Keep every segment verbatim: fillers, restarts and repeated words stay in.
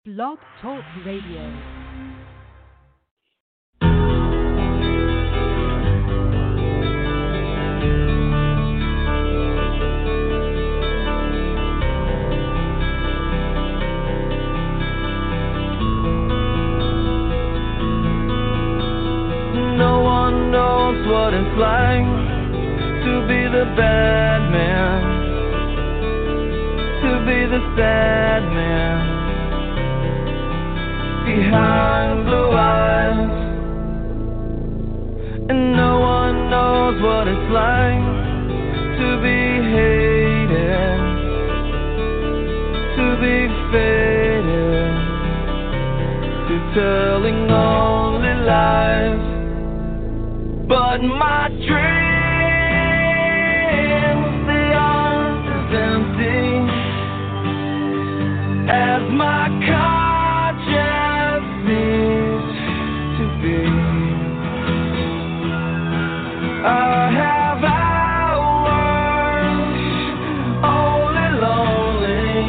Blog Talk Radio. No one knows what it's like to be the bad man, to be the sad man behind blue eyes. And no one knows what it's like to be hated, to be faded, to telling only lies. But my dreams, the earth is empty, as my conscience needs to be. I have hours only lonely.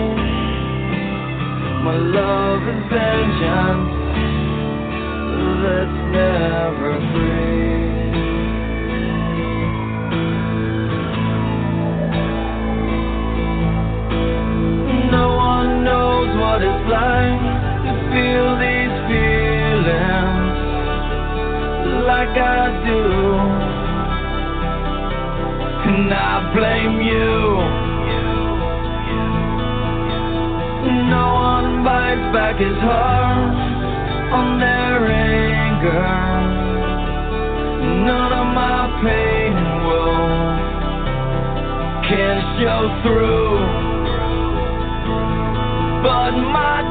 My love is vengeance that's never free. What it's like to feel these feelings like I do, and I blame you. No one bites back his heart on their anger. None of my pain and woe can show through. But my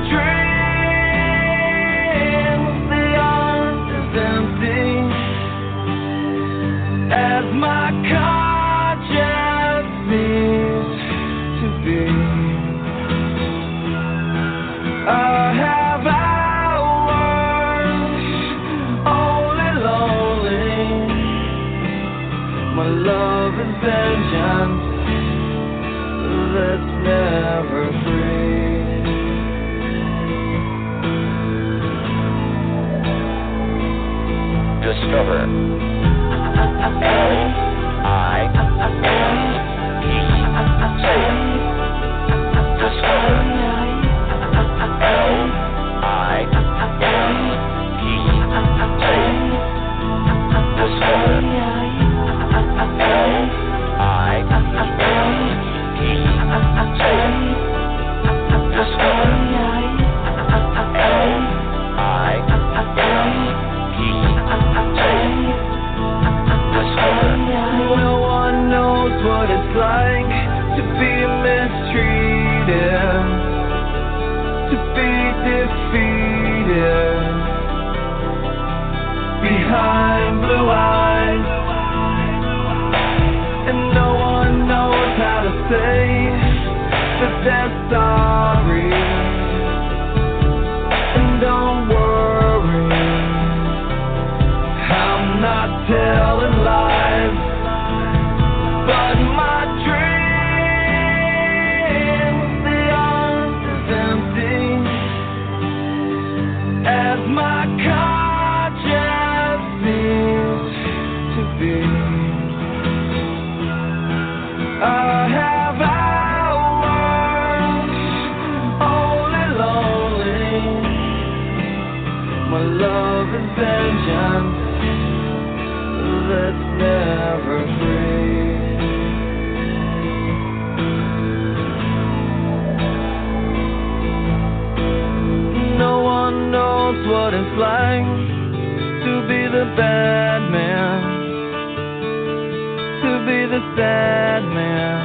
dreams, the earth is empty, as my conscience needs to be. I have hours only lonely. My love is vengeance that's never free. Discover. L I N E. Say it. Discover. L I N E. Say it. Discover. L I N E. Say it. Discover. L I N E. No one knows what it's like to be mistreated, to be defeated behind blue eyes. And no one knows how to say that they're sorry. And don't worry, I'm not telling lies. But my dreams, the earth is empty, as my conscience needs to be. I have hours only lonely. My love is vengeance that's never free. No one knows what it's like to be the bad man, to be the sad man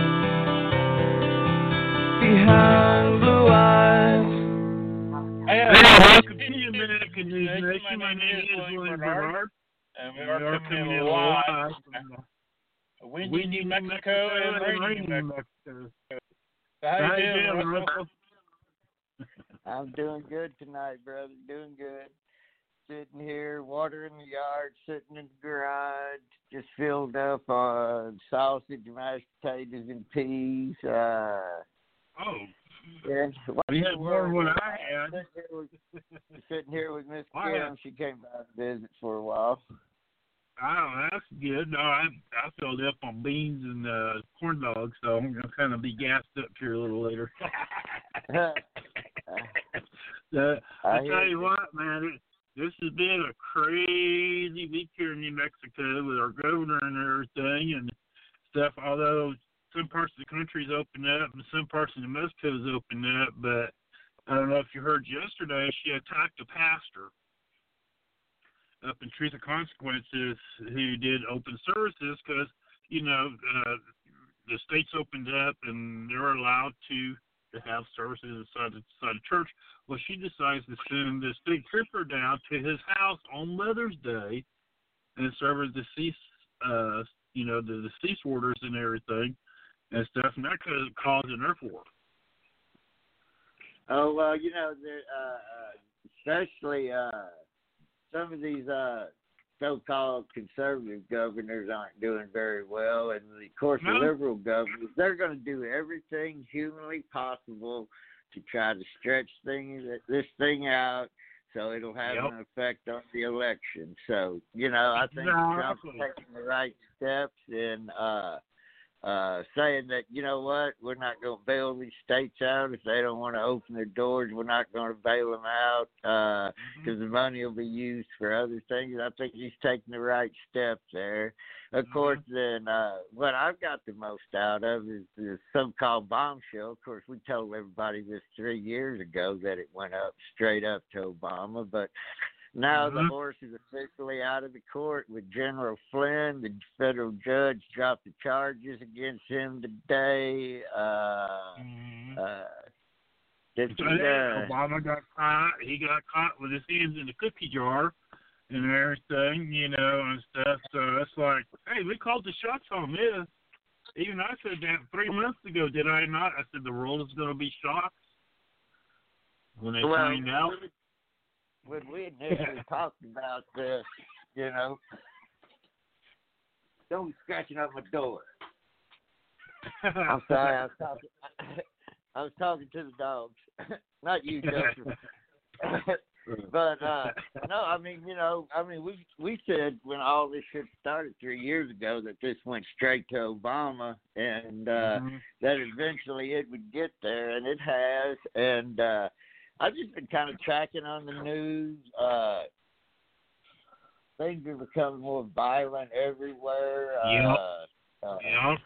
behind blue eyes. Hey, welcome to the American News Nation. My name is William Bernard, and we and are we are coming coming in in live live from from windy New Mexico and rainy New Mexico. So how How you you doing, doing, Russell? Russell? I'm doing good tonight, brother. Doing good. Sitting here, watering the yard, sitting in the garage, just filled up on sausage, mashed potatoes, and peas. Uh, Oh, And We had more than what I had. Sitting here with, sitting here with Miss I Kim. had- She came by to visit for a while. Oh, that's good. No, I I filled up on beans and uh, corn dogs, so I'm gonna kind of be gassed up here a little later. uh, I I tell hear you you. what, man, it, this has been a crazy week here in New Mexico with our governor and everything and stuff. Although some parts of the country's opened up and some parts of New Mexico's opened up, but I don't know if you heard yesterday, she attacked a pastor up in Truth or Consequences who did open services because, you know, uh, the state's opened up and they're allowed to, to have services inside the, inside the church. Well, she decides to send this big trooper down to his house on Mother's Day and serve the cease, uh, you know, the, the cease orders and everything and stuff, and that could cause an earth war. Oh, well, you know, there, uh, uh, especially uh, some of these uh, so-called conservative governors aren't doing very well. And, of course, No. the liberal governors, they're going to do everything humanly possible to try to stretch things, this thing out so it'll have Yep. an effect on the election. So, you know, I think Trump's Exactly. taking the right steps in uh, uh, saying that, you know what, we're not going to bail these states out. If they don't want to open their doors, we're not going to bail them out because uh, the money will be used for other things. I think he's taking the right steps there. Of Mhm. course, then uh, what I've got the most out of is the so-called bombshell. Of course, we told everybody this three years ago that it went up straight up to Obama, but now the Mhm. horse is officially out of the court with General Flynn. The federal judge dropped the charges against him today. Uh, Mhm. uh, did So, you, yeah, uh, Obama got caught. He got caught with his hands in the cookie jar and everything, you know, and stuff. So it's like, hey, we called the shots on this. Even I said that three months ago, did I not? I said the world is going to be shocked when they well, find out. when we initially talked about this, you know, don't be scratching up my door. I'm sorry, I was talking. I was talking to the dogs, not you, Joseph. But uh, no, I mean, you know, I mean, we we said when all this shit started three years ago that this went straight to Obama, and uh, Mhm. that eventually it would get there, and it has. And uh, I've just been kind of tracking on the news. Uh, things are becoming more violent everywhere. Yep. Uh, uh, Yeah.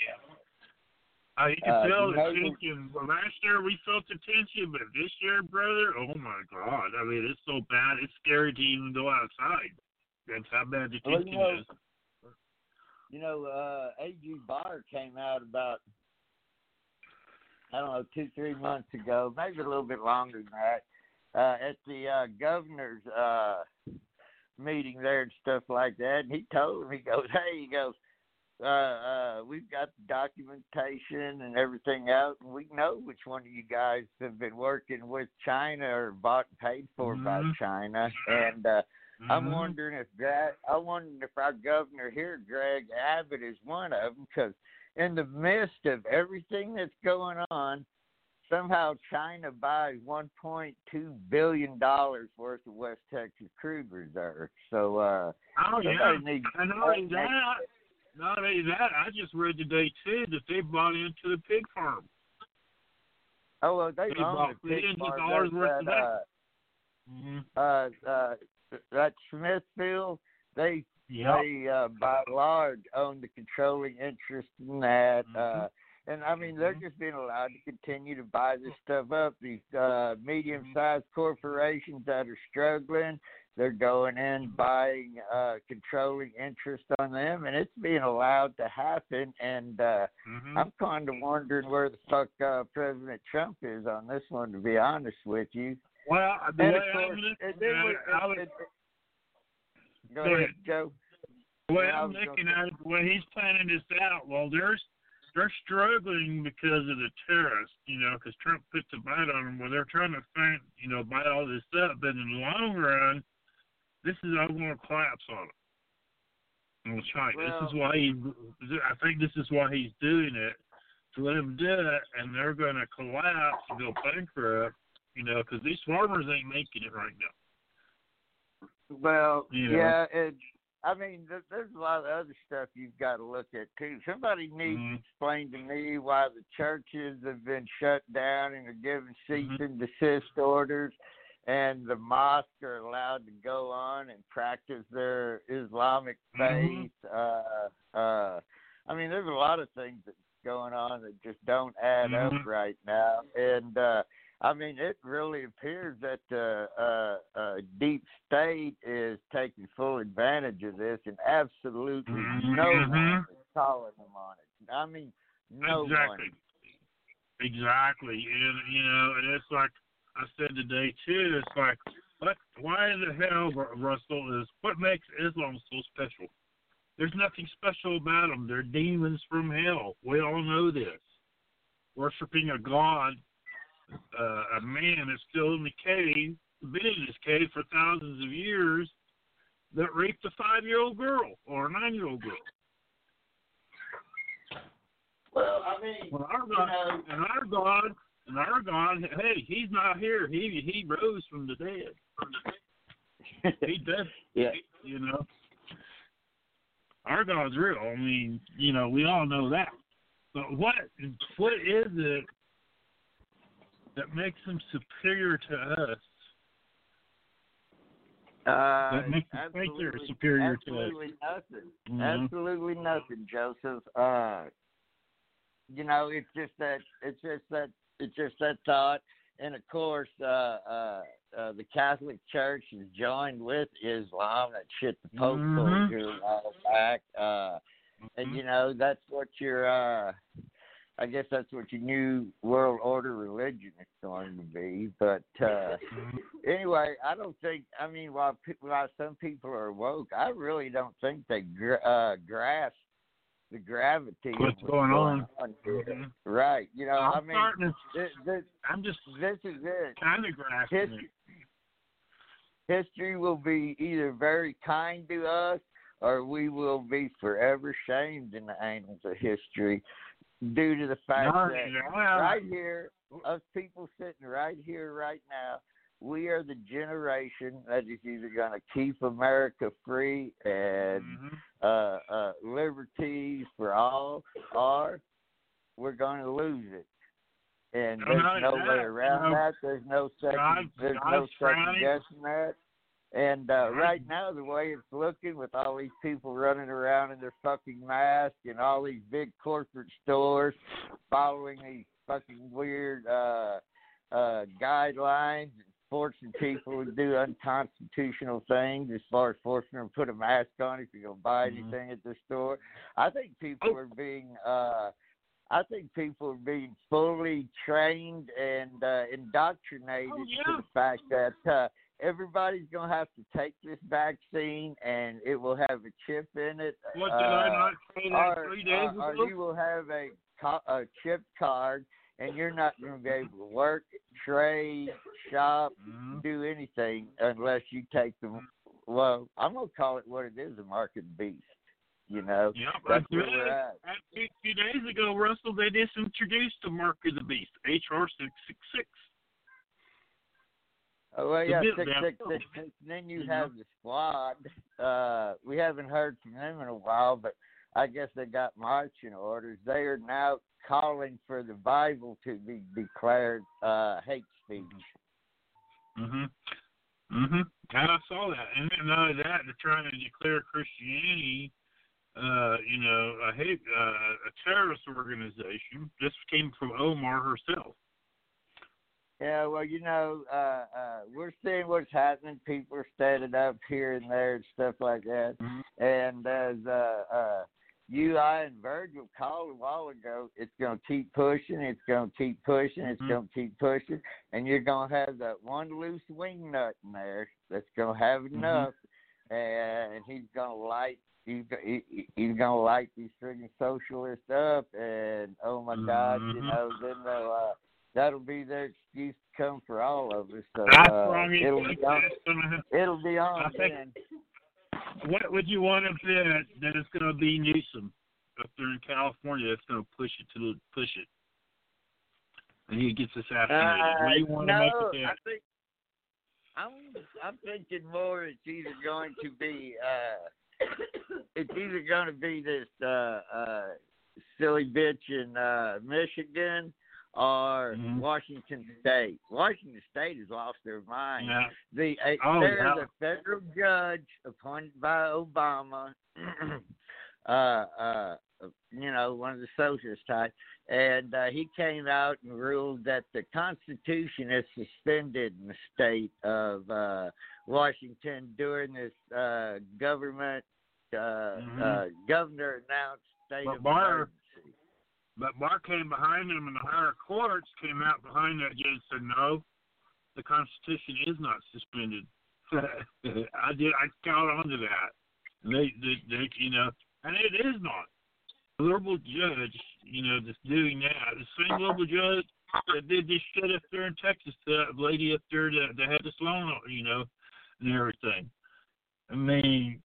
Uh, you can Uh, feel you the know- tension. Well, last year we felt the tension, but this year, brother, oh my God! I mean, it's so bad. It's scary to even go outside. That's how bad the Well, you tension know, is. You know, uh, A G Barr came out about, I don't know, two, three months ago, maybe a little bit longer than that, uh, at the uh, governor's uh, meeting there and stuff like that. And he told him, he goes, hey, he goes, uh, uh, we've got the documentation and everything out, and we know which one of you guys have been working with China or bought and paid for by Mhm. China. And uh, I'm Mhm. wondering if Greg, I'm wondering if our governor here, Greg Abbott, is one of them, because in the midst of everything that's going on, somehow China buys one point two billion dollars worth of West Texas crude reserves. So uh, Oh yeah, somebody needs and not only that, not only that, I just read today too that they bought into the pig farm. Oh, well, they, They own bought the pig billions of farm. dollars That, worth of uh, Mhm. uh, uh, that Smithfield, they Yep. they uh, by large own the controlling interest in that. Mhm. Uh, and I mean, they're Mhm. just being allowed to continue to buy this stuff up. These uh, medium-sized corporations that are struggling, they're going in buying uh, controlling interest on them, and it's being allowed to happen. And uh, Mhm. I'm kind of wondering where the fuck uh, President Trump is on this one, to be honest with you. Well, the And way of I'm course, looking and then at we, it, I would- and- and- go Go ahead, ahead. Joe. the way Yeah, I I'm was gonna looking say- at it, the way he's planning this out, well, there's they're struggling because of the tariffs, you know, because Trump puts a bite on them. Well, they're trying to find, you know, buy all this up, but in the long run, this is all going to collapse on them. On China. Well- this is why he. I think this is why he's doing it, slim debt, and they're going to collapse and go bankrupt, you know, because these farmers ain't making it right now. Well, You know? yeah, it, I mean, th- there's a lot of other stuff you've got to look at, too. Somebody needs Mhm. to explain to me why the churches have been shut down and are given cease Mhm. and desist orders, and the mosques are allowed to go on and practice their Islamic faith. Mhm. Uh, uh, I mean, there's a lot of things that's going on that just don't add Mhm. up right now. And, uh, I mean, it really appears that the uh, uh, deep state is taking full advantage of this, and absolutely Mhm. no one Mhm. is calling them on it. I mean, no Exactly. one. Exactly. And, you know, and it's like I said today, too, it's like, what, why the hell, Ru- Russell, is what makes Islam so special? There's nothing special about them. They're demons from hell. We all know this. Worshipping a god, uh, a man that's still in the cave, been in this cave for thousands of years, that raped a five-year-old girl or a nine-year-old girl. Well, I mean, Well, our you God, know, and our God, and our God, hey, he's not here. He he rose from the dead. He did, yeah. you know. Our God's real. I mean, you know, we all know that. But what what is it that makes him superior to us? Uh, That makes them think they're absolutely, superior to us. absolutely nothing. Mhm. Absolutely nothing, Joseph. Uh, you know, it's just that it's just that it's just that thought, and of course, uh, uh, uh, the Catholic Church is joined with Islam. That shit the Pope Mhm. pulled here a while back. Uh, and Mhm. you know, that's what your uh, I guess that's what your new world order religion is going to be. But uh, Mhm. anyway, I don't think. I mean, while pe- while some people are woke, I really don't think they gra- uh, grasp the gravity What's of going on? here. Mhm. Right? You know, I I'm mean, starting to, this, this, I'm just this is it. kind of grasping it. History, history will be either very kind to us, or we will be forever shamed in the annals of history, due to the fact No, that yeah. right here, us people sitting right here, right now, we are the generation that is either going to keep America free and Mhm. uh, uh, liberties for all, or we're going to lose it. And No, there's no, no that, way around you know, that. There's no second. God- there's no God's second frowning. guessing that. And uh, Right. right now, the way it's looking, with all these people running around in their fucking masks and all these big corporate stores following these fucking weird uh, uh, guidelines and forcing people to do unconstitutional things, as far as forcing them to put a mask on if you're going to buy Mhm. anything at the store. I think people Oh. are being. Uh, I think people are being fully trained and uh, indoctrinated Oh, yeah. to the fact that uh, everybody's going to have to take this vaccine, and it will have a chip in it. What uh, did I not say that or, three days or, ago? or you will have a, co- a chip card, and you're not going to be able to work, trade, shop, Mhm. do anything unless you take the, well, I'm going to call it what it is, a market beast. You know, Yep, that's I where did. we're at. A few, few days ago, Russell, they just introduced the mark of the beast, H R six six six. Oh, well, The yeah, bit six, down. six, six, six. Then you Mhm. have the squad. Uh, we haven't heard from them in a while, but I guess they got marching orders. They are now calling for the Bible to be declared uh, hate speech. Mhm. Mhm. And I saw that, and then not only that, they're trying to declare Christianity, uh, you know, a hate, uh, a terrorist organization. This came from Omar herself. Yeah, well, you know, uh, uh, we're seeing what's happening. People are standing up here and there and stuff like that. Mhm. And as uh, uh, you, I, and Virgil called a while ago, it's going to keep pushing. It's going to keep pushing. It's Mhm. going to keep pushing. And you're going to have that one loose wing nut in there that's going to have enough, and he's going to light. He's, he, he's going to light these friggin' socialists up, and oh my God, you Mhm. know, then they'll. Uh, That'll be their excuse to come for all of us. So That's uh, wrong. it'll be on. It's gonna, It'll be on I think- then. what would you want to bet that it's going to be Newsom? If there in California that's going to push it to the, push it, and he gets assassinated. Uh, what do you want no, to make of that? I think I'm I'm thinking more. It's either going to be uh, it's either going to be this uh, uh, silly bitch in uh, Michigan or Mhm. Washington State. Washington State has lost their mind. Yeah. The uh, Oh, there's yeah. a federal judge appointed by Obama. uh, uh, you know, one of the socialist type, and uh, he came out and ruled that the Constitution is suspended in the state of uh, Washington during this uh, government uh, Mhm. uh, governor announced state But of Barr- emergency. But Barr came behind him, and the higher courts came out behind that judge and said, no, the Constitution is not suspended. I did. I caught on to that. They, they, they, you know, and it is not. The liberal judge, you know, that's doing that, the same liberal judge that did this shit up there in Texas, that lady up there that, that had the loan, you know, and everything. I mean,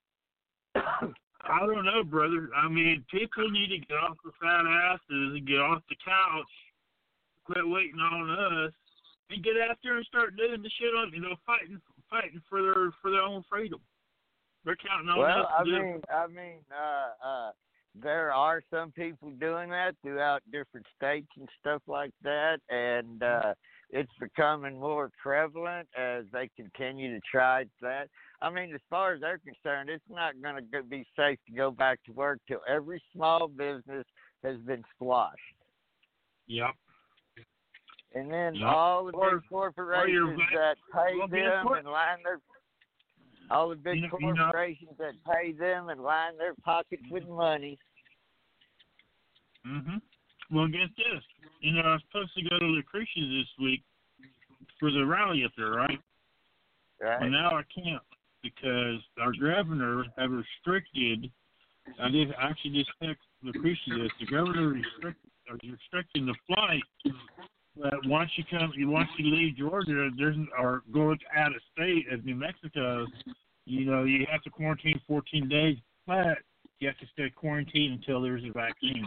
I don't know, brother. I mean, people need to get off the fat asses and get off the couch, quit waiting on us, and get out there and start doing the shit on, you know, fighting, fighting for their for their own freedom. They're counting on Well, us I to do. mean, I mean, uh, uh, there are some people doing that throughout different states and stuff like that, and uh, it's becoming more prevalent as they continue to try that. I mean, as far as they're concerned, it's not going to be safe to go back to work till every small business has been squashed. Yep. And then Yep. all the Or- big corporations that pay well, guess them what? and line their all the big You know- you know- corporations that pay them and line their pockets with money. Mm-hmm. Well, get this. You know, I was supposed to go to Lucretia this week for the rally up there, right? Right. Well, now I can't because our governor have restricted. I did actually just text Lucretia this. The governor restrict, are restricting the flight. But once you come, once you leave Georgia, there's or go out of state as New Mexico, you know, you have to quarantine fourteen days, but you have to stay quarantined until there's a vaccine.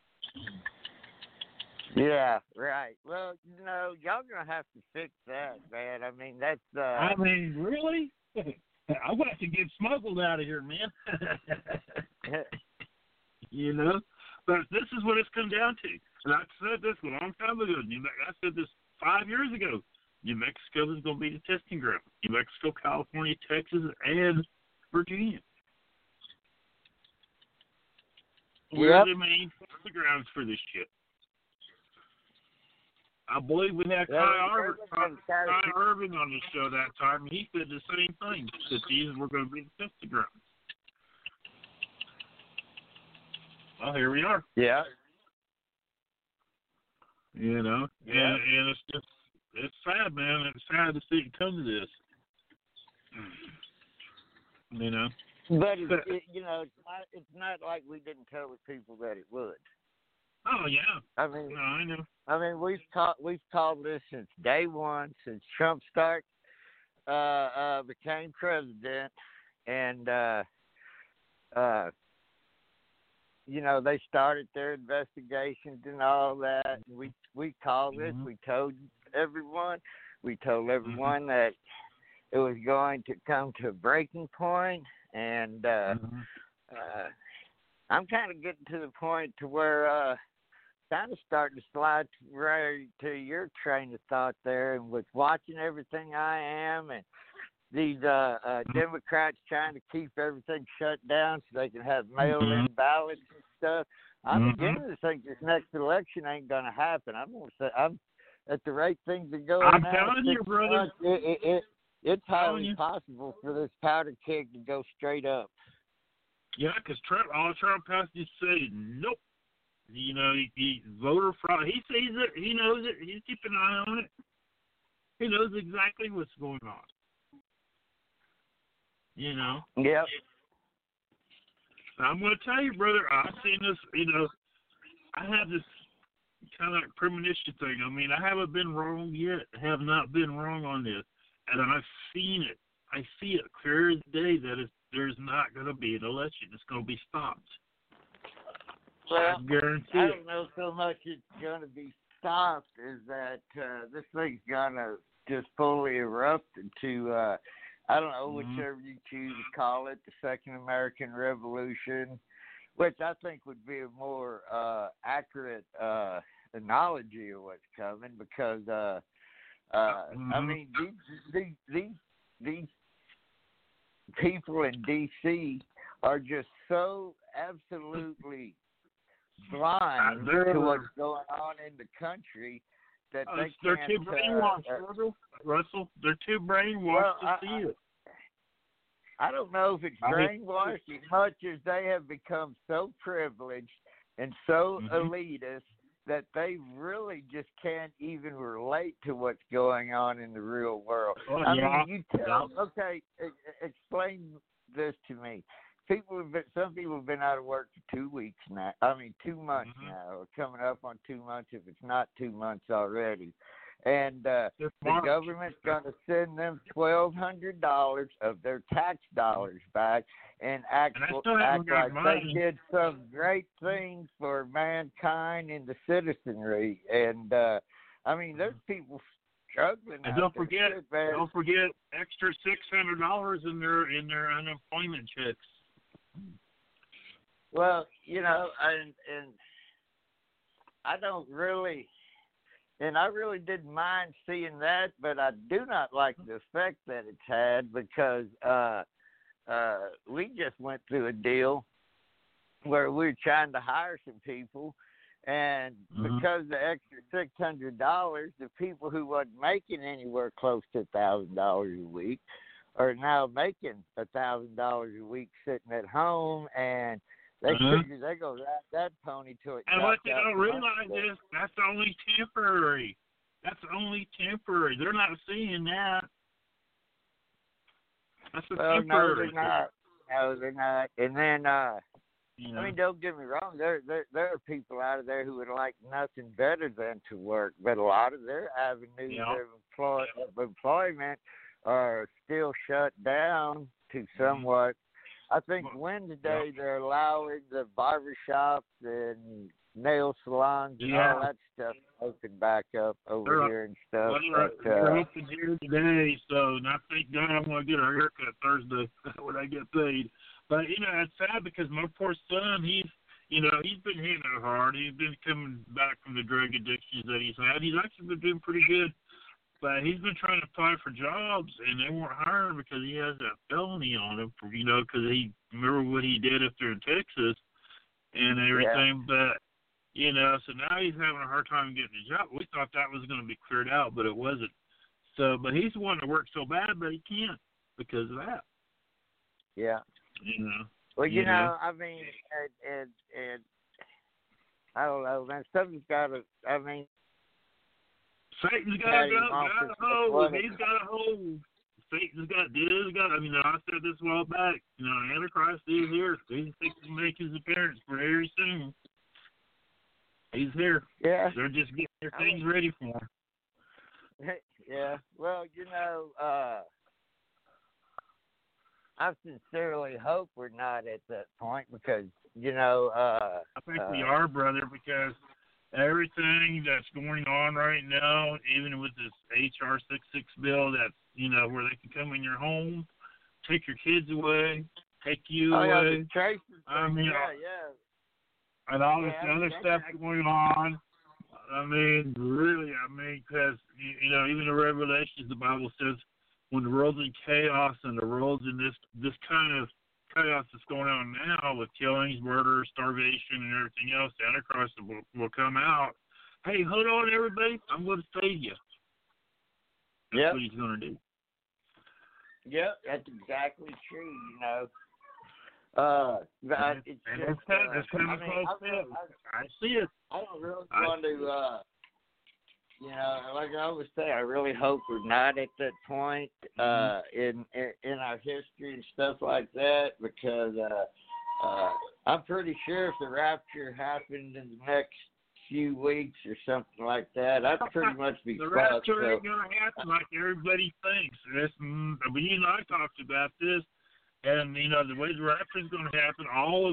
Yeah, right. Well, you know, y'all gonna have to fix that, man. I mean, that's. Uh, I mean, really? I want to get smuggled out of here, man. You know? But this is what it's come down to. And I said this a long time ago. New Me- I said this five years ago. New Mexico is going to be the testing ground. New Mexico, California, Texas, and Virginia. We're Yep. the main testing grounds for this shit. I believe we had Yeah, Kai, Ar- everyone's Kai, gotta Kai Irving on the show that time, and he said the same thing, that these were going to be the testing grounds. Well, here we are. Yeah. You know, Yeah. and, and it's just, it's sad, man. It's sad to see it come to this. You know? But it, it, you know, it's not. It's not like we didn't tell the people that it would. Oh, yeah. I mean, No, I know. I mean, we've called we've called this since day one, since Trump start uh, uh, became president, and uh, uh, you know they started their investigations and all that. And we we called this. Mhm. We told everyone. We told everyone that it was going to come to a breaking point, and uh, Mhm. uh, I'm kind of getting to the point to where. Uh, kind of starting to slide right to your train of thought there, and with watching everything I am, and these uh, uh, Democrats trying to keep everything shut down so they can have mail-in ballots and stuff. I'm Mhm. beginning to think this next election ain't going to happen. I'm going to say I'm at the rate things are going. I'm now, telling you, six brother. months, It, it, it, it's telling highly you. possible for this powder keg to go straight up. Yeah, because Trump, all Trump has to say, nope. You know, he, he voter fraud. He sees it. He knows it. He's keeping an eye on it. He knows exactly what's going on. You know. Yep. I'm going to tell you, brother. I've seen this. You know, I have this kind of premonition thing. I mean, I haven't been wrong yet. I have not been wrong on this, and I've seen it. I see it clear as day that it's, there's not going to be an election. It's going to be stopped. Well, I guarantee I it. don't know so much it's going to be stopped is that uh, this thing's going to just fully erupt into, uh, I don't know, Mhm. whichever you choose to call it, the Second American Revolution, which I think would be a more uh, accurate uh, analogy of what's coming because, uh, uh, Mhm. I mean, these, these, these, these people in D C are just so absolutely blind They're- to what's going on in the country that Uh, they they're can't. too brainwashed, uh, uh, Russell. Russell. They're too brainwashed Well, to I- see it. I don't know if it's I mean- brainwashed as much as they have become so privileged and so Mhm. elitist that they really just can't even relate to what's going on in the real world. Oh, I yeah. mean, you tell. Yeah. Okay, e- e- explain this to me. People have been, some people have been out of work for two weeks now. I mean, two months Mhm. now, or coming up on two months if it's not two months already. And uh, It's the March. government's going to send them twelve hundred dollars of their tax dollars back and act, And I still haven't act got like mine. they did some great thing for mankind and the citizenry. And uh, I mean, there's people struggling. And out don't there, forget, too, man. don't forget extra six hundred dollars in their in their unemployment checks. Well, you know, and and I don't really, and I really didn't mind seeing that, but I do not like the effect that it's had because uh, uh, we just went through a deal where we were trying to hire some people, and Mhm. because of the extra six hundred dollars, the people who wasn't making anywhere close to a thousand dollars a week are now making a thousand dollars a week sitting at home, and they Mhm. figure they're gonna ride that pony till it And what drops they out don't from realize under them. is that's only temporary. That's only temporary. They're not seeing that. That's a Well, no, temporary. they're not. No, they're not. And then, uh, You know? I mean, don't get me wrong. There, there, there are people out of there who would like nothing better than to work, but a lot of their avenues Yeah. of, employ, of employment are still shut down to Mm-hmm. somewhat. I think Wednesday they're allowing the barbershops and nail salons and Yeah. all that stuff to open back up over They're- here and stuff. Well, they're, but, they're uh, open here today, so and I thank God I'm going to get a haircut Thursday when I get paid. But, you know, it's sad because my poor son, he's, you know, he's been hitting it hard. He's been coming back from the drug addictions that he's had. He's actually been doing pretty good. But he's been trying to apply for jobs, and they won't hire him because he has that felony on him, for, you know, because he, remember what he did up there in Texas and everything. But, you know, so now he's having a hard time getting a job. We thought that was going to be cleared out, but it wasn't. So, but he's wanting to work so bad, but he can't because of that. yeah. You know. Well, you Yeah. know, I mean, and, and, and I don't know, man. Something's got to, I mean, Satan's got Yeah, to you go. want Got to- a hold. what- He's got a hold. Satan's got. Dude's got. I mean, I said this a while back. You know, Antichrist is here. He's fixing to make his appearance very soon. He's here. yeah, They're just getting their I things ready for him. yeah. Well, you know, uh, I sincerely hope we're not at that point because, you know, uh, I think uh, we are, brother, because everything that's going on right now, even with this H R sixty-six bill, that's, you know, where they can come in your home, take your kids away, take you oh, yeah, away, the Tracy I thing, mean, yeah, yeah. and all this Yeah, other that's stuff actually- going on. I mean, really, I mean, because, you, you know, even the Revelations, the Bible says, when the world's in chaos and the world's in this this kind of chaos that's going on now with killings, murder, starvation, and everything else, the Antichrist will, will come out. Hey, hold on, everybody. I'm going to save you. That's Yep. what he's going to do. Yep, that's exactly true, you know. Uh, but it's And just, it's kind uh, it's kind I of mean, close I, to it. I, I see it. I don't really I- want to, uh, you know, like I always say, I really hope we're not at that point uh, in, in in our history and stuff like that because uh, uh, I'm pretty sure if the rapture happened in the next few weeks or something like that, I'd pretty much be The fucked. rapture So, ain't going to happen like everybody thinks. This, mm, but you and I talked about this, and, you know, the way the rapture is going to happen, all of us,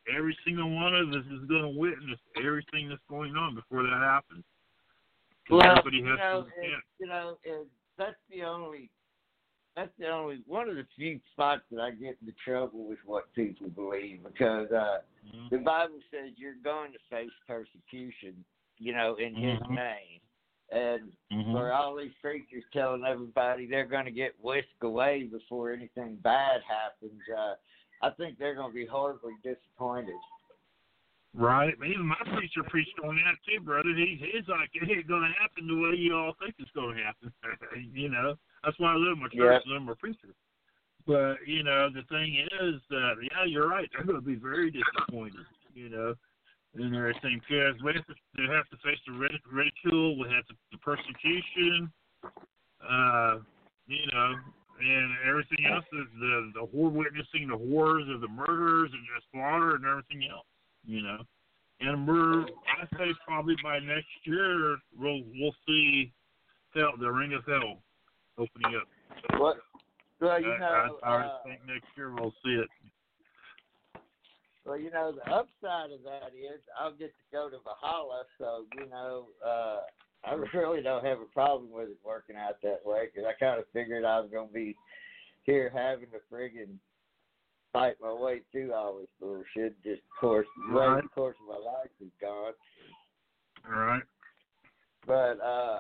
every single one of us is going to witness everything that's going on before that happens. Well, everybody you has know, to it, you know, it, that's the only, that's the only one of the few spots that I get into trouble with what people believe, because uh, mm-hmm. the Bible says you're going to face persecution, you know, in His mm-hmm. name, and mm-hmm. for all these preachers telling everybody they're going to get whisked away before anything bad happens, uh, I think they're going to be horribly disappointed. Right. Even my preacher preached on that too, brother. He, he's like, it ain't going to happen the way you all think it's going to happen. You know, that's why I love my church and love my preacher. But, you know, the thing is that, yeah, you're right. They're going to be very disappointed, you know, and everything. Because we have to, they have to face the ridicule, we have to, the persecution, uh, you know, and everything else is the, the horror, witnessing the horrors of the murders and the slaughter and everything else. You know, and we're, I say probably by next year we'll we'll see hell, the ring of hell opening up. What? Well, you know, I, I, I uh, think next year we'll see it. Well, you know, the upside of that is I'll get to go to Valhalla, so you know, uh, I really don't have a problem with it working out that way, because I kind of figured I was going to be here having to friggin' fight my way through all this bullshit. Just, of course, the way Right. the course of my life is gone. All right. But, uh,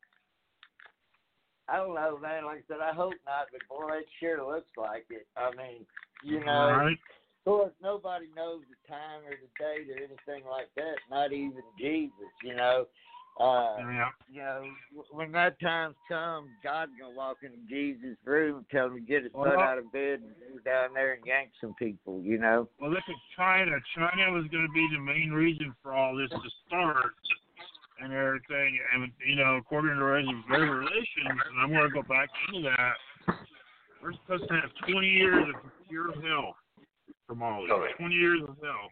I don't know, man. Like I said, I hope not, but boy, it sure looks like it. I mean, you know, All right. of course, nobody knows the time or the date or anything like that, not even Jesus, you know. Uh, Yeah. You know, when that time's come, God's going to walk into Jesus' room and tell him to get his butt Well, out of bed and go down there and yank some people, you know. Well, look at China. China was going to be the main reason for all this to start and everything. And, you know, according to Revelations, and I'm going to go back into that, we're supposed to have twenty years of pure hell from all this. twenty years of hell.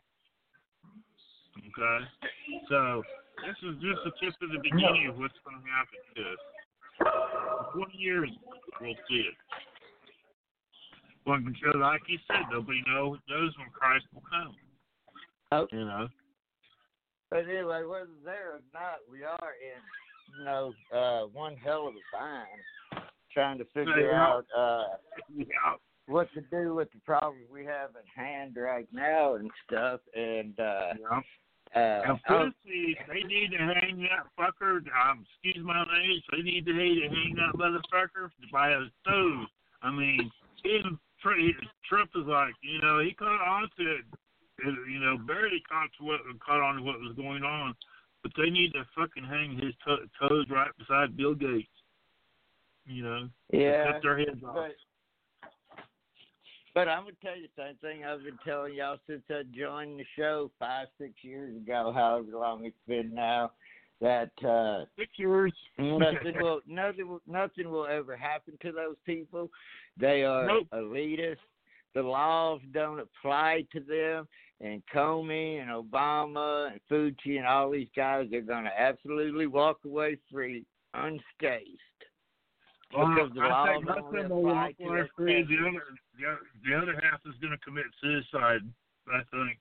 Okay? So, this is just the tip of the beginning of what's going to happen to us. In twenty years, we'll see it. Well, like you said, nobody knows knows when Christ will come. Oh. You know? But anyway, whether there or not, we are in, you know, uh, one hell of a bind trying to figure Yeah. out uh, Yeah. what to do with the problems we have at hand right now and stuff. And, uh, Yeah. uh, And pussy, they need to hang that fucker. Um, excuse my language. They need to hang that motherfucker by his toes. I mean, even Trump is like, you know, he caught on to it. You know, barely caught to what caught on to what was going on. But they need to fucking hang his to- toes right beside Bill Gates. You know, yeah, cut their heads off. but, but I'm gonna tell you the same thing I've been telling y'all since I joined the show five, six years ago, however long it's been now. That uh, Six years. nothing will nothing will, nothing will ever happen to those people. They are Nope. elitists. The laws don't apply to them. And Comey and Obama and Fauci and all these guys, they're going to absolutely walk away free, unscathed. Well, Because the I laws think most only of them will apply walk to away us free. people. The other, the other, the other half is going to commit suicide, I think.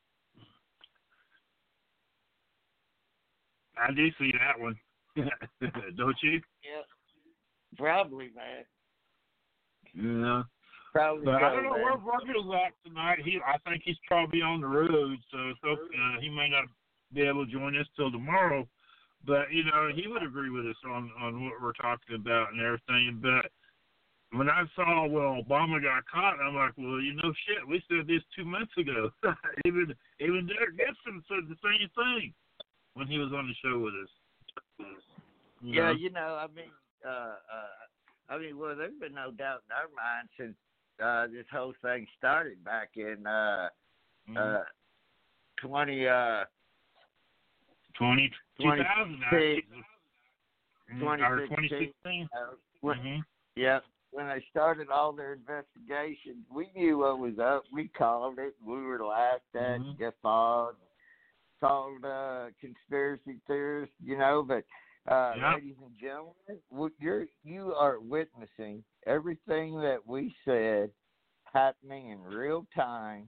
I do see that one. Don't you? Yeah, probably, man. Yeah. Probably. But so, I don't know man. where Ruckel's at tonight. He, I think he's probably on the road, so, so uh, he may not be able to join us till tomorrow. But, you know, he would agree with us on, on what we're talking about and everything. But when I saw, well, Obama got caught, I'm like, well, you know, shit, we said this two months ago. even even Derek Gibson said the same thing when he was on the show with us. You Yeah, know? you know, I mean, uh, uh, I mean, well, there's been no doubt in our minds since uh, this whole thing started back in uh, mm-hmm. uh, twenty, uh, twenty, two thousand, actually. Or twenty sixteen. twenty sixteen. Uh, when, Mm-hmm. Yeah, when they started all their investigations, we knew what was up. We called it. We were laughed at, Mhm. guffawed, called uh, conspiracy theorists, you know. But, uh, Yeah. ladies and gentlemen, what you're, you are witnessing everything that we said happening in real time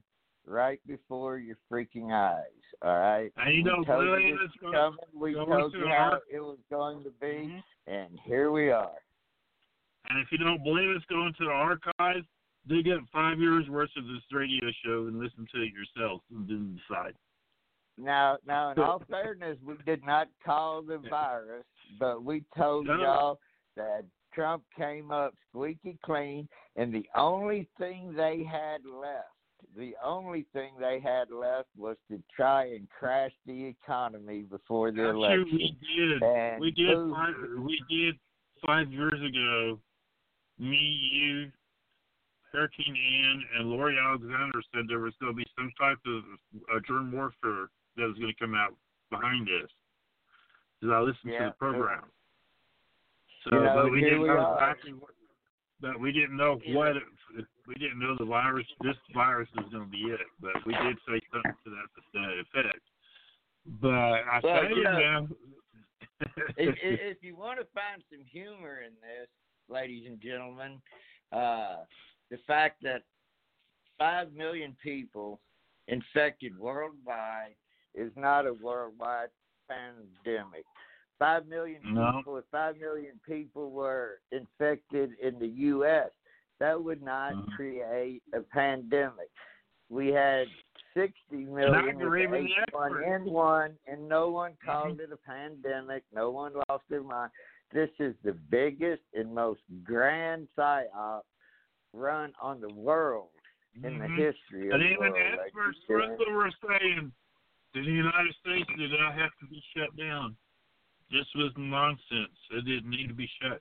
right before your freaking eyes. All right. And you we know, told really, you it's this was going- coming. We going told to you how hurt. it was going to be, Mhm. and here we are. And if you don't believe us, go into the archives, dig up five years worth of this radio show and listen to it yourself and then decide. Now, now, in all fairness, we did not call the virus, but we told No. y'all that Trump came up squeaky clean, and the only thing they had left, the only thing they had left was to try and crash the economy before the Actually, election. we did. And we did. boom. Five, we did five years ago. Me, you, Hurricane Ian, and Lori Alexander said there was going to be some type of uh, germ warfare that was going to come out behind this. Because I listened Yeah. to the program. So, You know, but we here didn't we know are. exactly what. But we didn't know Yeah. what. It, we didn't know the virus. This virus was going to be it. But we did say something to that, to that effect. But I Well, tell you you know, now. if, if, if you want to find some humor in this, ladies and gentlemen, uh, the fact that five million people infected worldwide is not a worldwide pandemic. Five million No. people, if five million people were infected in the U S, that would not Mhm. create a pandemic. We had sixty million with agree with H the one N one, and no one called it a pandemic. No one lost their mind. This is the biggest and most grand psyop run on the world in the Mhm. history of And the even world. experts ladies and gentlemen. Russell were saying that the United States did not have to be shut down. This was nonsense. It didn't need to be shut.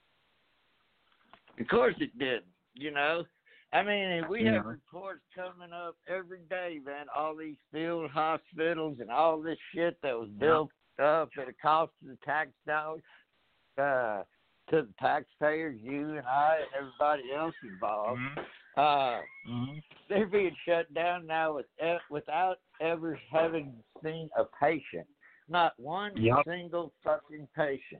Of course it did. You know, I mean, we have Yeah. reports coming up every day, man. All these field hospitals and all this shit that was built up at a cost to the tax dollars, uh, to the taxpayers, you and I, and everybody else involved. Mm-hmm. Uh, Mm-hmm. they're being shut down now with, without ever having seen a patient. Not one Yep. single fucking patient.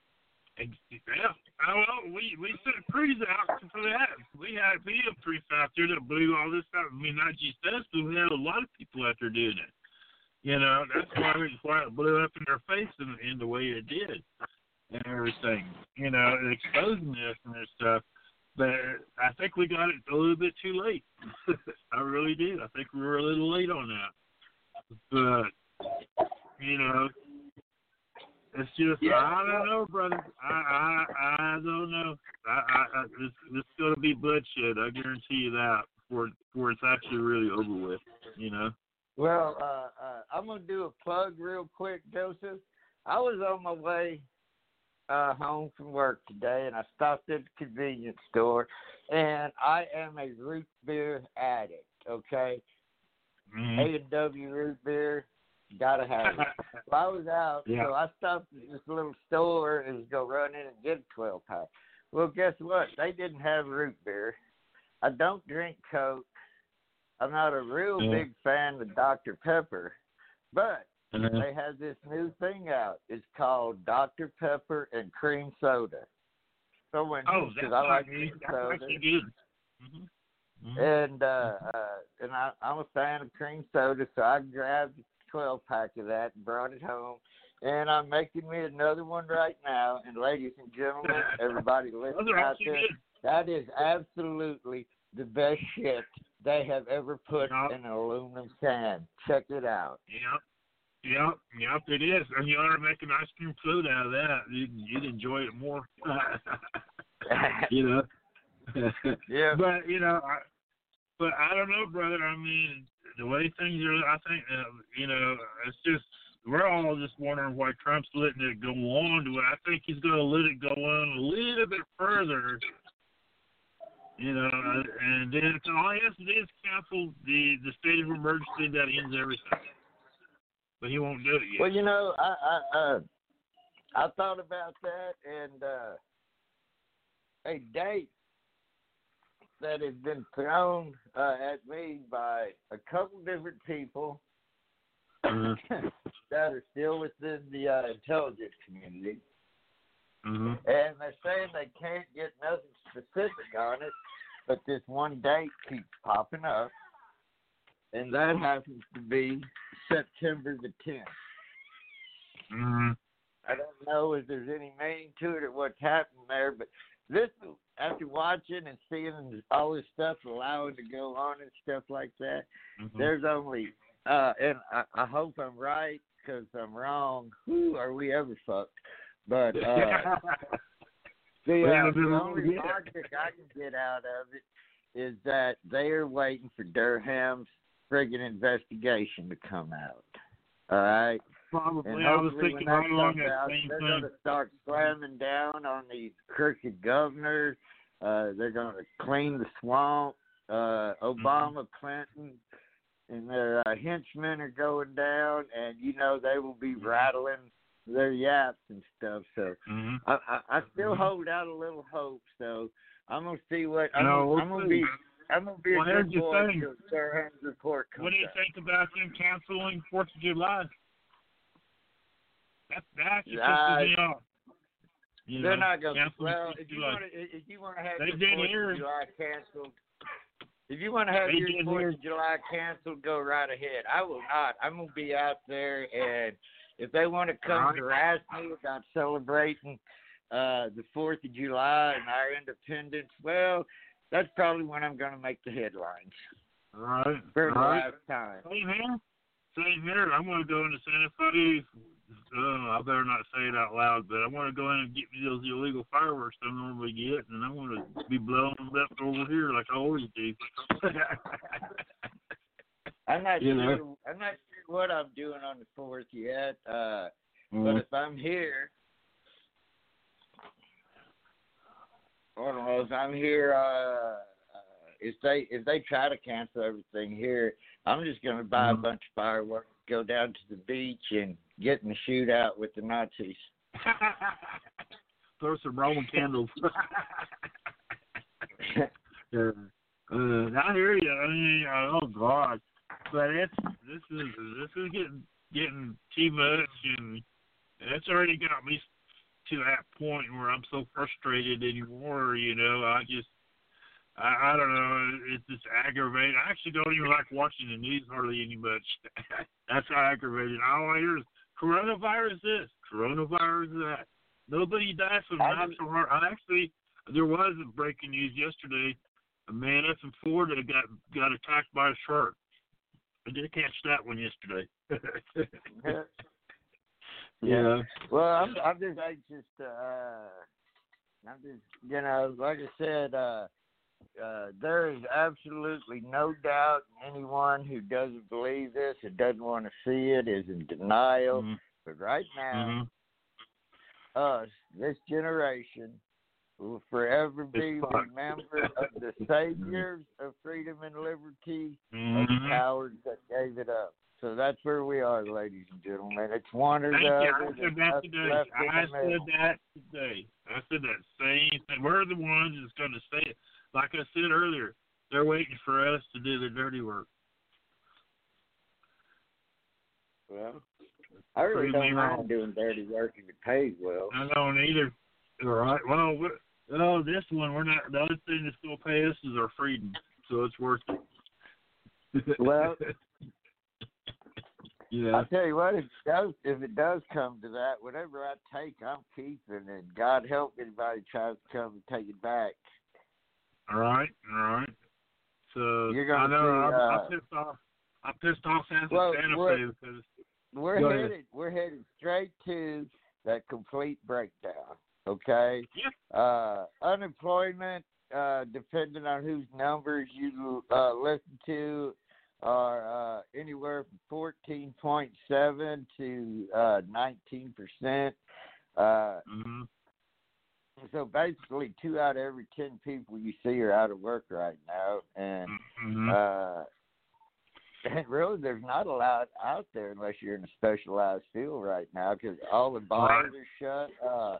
Yeah. Oh, well, we, we sent crews out for that. We had video priests out there that blew all this out. I mean, not just us, but we had a lot of people out there doing it. You know, that's why, it- why it blew up in their face in, in the way it did and everything. You know, and exposing this and this stuff. But I think we got it a little bit too late. I really did. I think we were a little late on that. But, you know, it's just, Yeah. I don't know, brother. I I, I don't know. I, I, I it's, it's going to be bloodshed. I guarantee you that before, before it's actually really over with, you know? Well, uh, uh, I'm going to do a plug real quick, Joseph. I was on my way uh, home from work today, and I stopped at the convenience store, and I am a root beer addict, okay? Mm-hmm. A and W root beer, gotta have it. Well, I was out, Yeah. so I stopped at this little store and was going to run in and get a twelve-pack. Well, guess what? They didn't have root beer. I don't drink Coke. I'm not a real Yeah. big fan of Doctor Pepper, but Uh-huh. they have this new thing out. It's called Doctor Pepper and cream soda. So when Oh, because that's I like not me. cream That's soda, actually good. Mm-hmm. Mm-hmm. and uh, uh, and I, I'm a fan of cream soda, so I grabbed a twelve pack of that and brought it home. And I'm making me another one right now. And ladies and gentlemen, everybody Those listening are out actually there, good. that is absolutely the best shit they have ever put Yep. in an aluminum can. Check it out. Yep. Yep, yep, it is. And you ought to make an ice cream float out of that. You'd, you'd enjoy it more. you know? Yeah. But, you know, I, but I don't know, brother. I mean, the way things are, I think, uh, you know, it's just, we're all just wondering why Trump's letting it go on. To it. I think he's going to let it go on a little bit further. You know, and then all he has to do is cancel the, the state of emergency that ends everything. But he won't do it yet. Well, you know, I I uh, I thought about that, and uh, a date that has been thrown uh, at me by a couple different people Mm-hmm. that are still within the uh, intelligence community, Mm-hmm. and they're saying they can't get nothing specific on it, but this one date keeps popping up. and that happens to be September the tenth. Mm-hmm. I don't know if there's any meaning to it or what's happening there, but this, after watching and seeing all this stuff allowing to go on and stuff like that, Mm-hmm. there's only, uh, and I, I hope I'm right because I'm wrong. Who are we ever fucked? But uh, the, uh, the only logic I can get out of it is that they are waiting for Durham's friggin' investigation to come out. All right? Probably. And I was hopefully thinking when right that along comes that out, same they're thing. going to start slamming down on these crooked governors. Uh, they're going to clean the swamp. Uh, Obama, Mm-hmm. Clinton, and their uh, henchmen are going down, and, you know, they will be rattling their yaps and stuff. So Mm-hmm. I, I, I still Mm-hmm. hold out a little hope. So I'm going to see what I'm, No, gonna, I'm going to be. I'm going to be Well, a here's good the boy thing. until Durham's report comes What do you out. think about them canceling Fourth of July? That that just Uh, pisses me off. You They're know, not going to. canceling Well, Fourth of if you July. want to, if you want to have They your did Fourth here. of July canceled, if you want to have They your did Fourth here. of July canceled, go right ahead. I will not. I'm gonna be out there, and if they want to come Right. harass me about celebrating uh, the Fourth of July and our independence, well, that's probably when I'm gonna make the headlines Right. for the right. last time. Same here. Same here. I'm going to go into Santa Fe. Uh, I better not say it out loud, but I want to go in and get me those illegal fireworks I normally get, and I want to be blowing them up over here like I always do. I'm not You sure. know. I'm not sure what I'm doing on the fourth yet. Uh, Mm. But if I'm here, I don't know if I'm here. Uh, uh, if they if they try to cancel everything here, I'm just gonna buy Mhm. a bunch of fireworks, go down to the beach, and get in the shootout with the Nazis. Throw some Roman candles. Yeah. Uh, I hear you. I mean, oh God, but it's this is this is getting getting too much, and it's already got me to that point where I'm so frustrated anymore. You know, I just I, I don't know. It's just aggravating. I actually don't even like watching the news hardly any much. That's how aggravating. All I hear is coronavirus this, coronavirus that. Nobody died from I natural heart. I actually, there was a breaking news yesterday. A man up in Florida got got attacked by a shark. I did catch that one yesterday. Yeah. Well, I'm I'm just anxious to. Uh, I'm just you know, like I said, uh, uh, there is absolutely no doubt anyone who doesn't believe this, who doesn't want to see it, is in denial. Mm-hmm. But right now, Mm-hmm. us, this generation, will forever be It's fucked. remembered of the saviors of freedom and liberty, Mm-hmm. and the cowards that gave it up. So that's where we are, ladies and gentlemen. It's one or Thank the you. other. I said There's that nothing today. left in I the middle. said that today. I said that same thing. We're the ones that's going to say it. Like I said earlier, they're waiting for us to do the dirty work. Well, I really Prove me don't wrong. mind doing dirty work if it pays well. I don't either. All right. Well, we're, oh, this one we're not. The other thing that's going to pay us is our freedom, so it's worth it. Well, yeah. I'll tell you what, if it does, if it does come to that, whatever I take, I'm keeping, and God help anybody tries to come and take it back. All right. All right. So You're gonna I know see, I'm, uh, I'm pissed off. I'm pissed off Santa Well, Santa we're- Fe because We're Go ahead. headed, we're headed straight to that complete breakdown. Okay. yeah. Uh, unemployment, uh, depending on whose numbers you uh, listen to, are uh, anywhere from fourteen point seven to uh, nineteen percent. Uh, Mm-hmm. so basically, two out of every ten people you see are out of work right now, and Mm-hmm. uh, and really, there's not a lot out there unless you're in a specialized field right now because all the bars are shut. Uh,